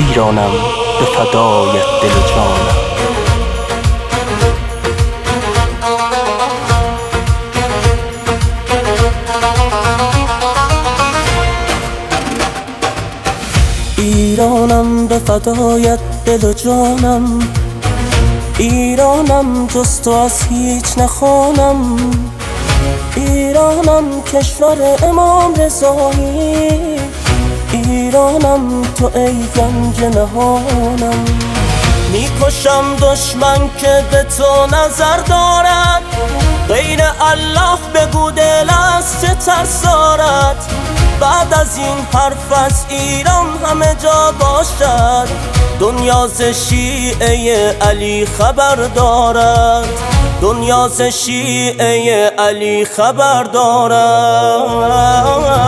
ایرانم به فدایت دل و جانم. ایرانم به فدایت دل و جانم، ایرانم جز تو از هیچ نخوانم. ایرانم کشور امام رضایی، ایرانم تو ای گنج نهانم. میکشم دشمن که به تو نظر دارد، غیر الله بگو دل از چه ترس دارد. بعد از این حرف از ایران همه جا باشد، دنیا ز شیعه علی خبر دارد، دنیا ز شیعه علی خبر دارد.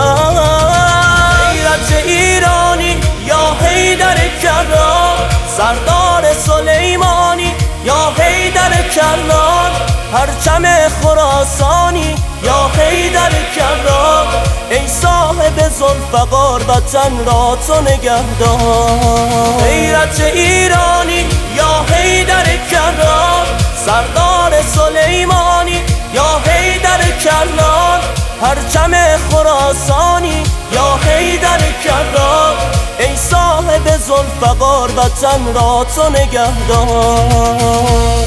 غیرت ایرانی یا حیدر کرار، سردار سلیمانی یا حیدر کرار، پرچم خراسانی یا حیدر کرار. ای صاحب ذوالفقار وطن را تو نگهدار. غیرت ایرانی یا حیدر کرار، سردار سلیمانی یا حیدر کرار، پرچم خراسانی یا حیدر کرار. ای صاحب ذوالفقار وطن را تو نگهدار.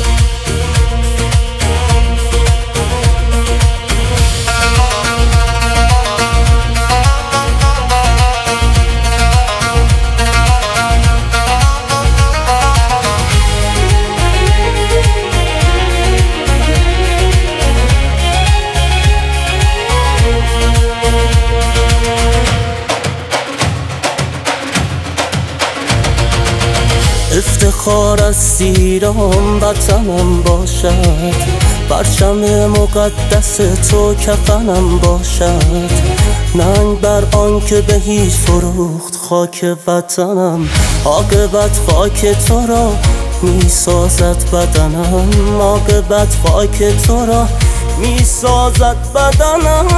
افتخار از ایران وطنم باشد، پرچم مقدس تو کفنم باشد. ننگ بر آن که به هیچ فروخت خاک وطنم، عاقبت خاک تو را می سازد بدنم، عاقبت خاک تو را می سازد بدنم.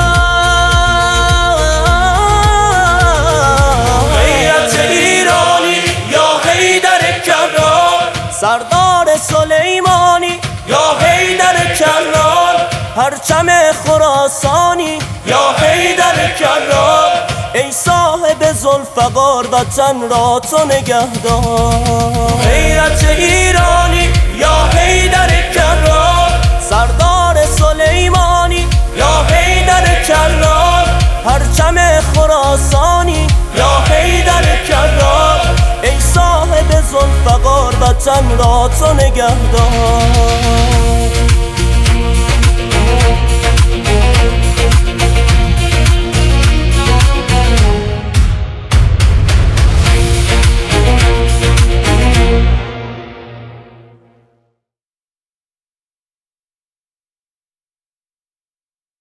سردار سلیمانی یا حیدر کرار، پرچم خراسانی یا حیدر کرار. ای صاحب ذوالفقار وطن را تو نگهدار. غیرت ایرانی یا حیدر کرار، سردار سلیمانی یا حیدر کرار، پرچم خراسانی یا حیدر کرار. ای صاحب ذوالفقار وطن را تو نگهدار.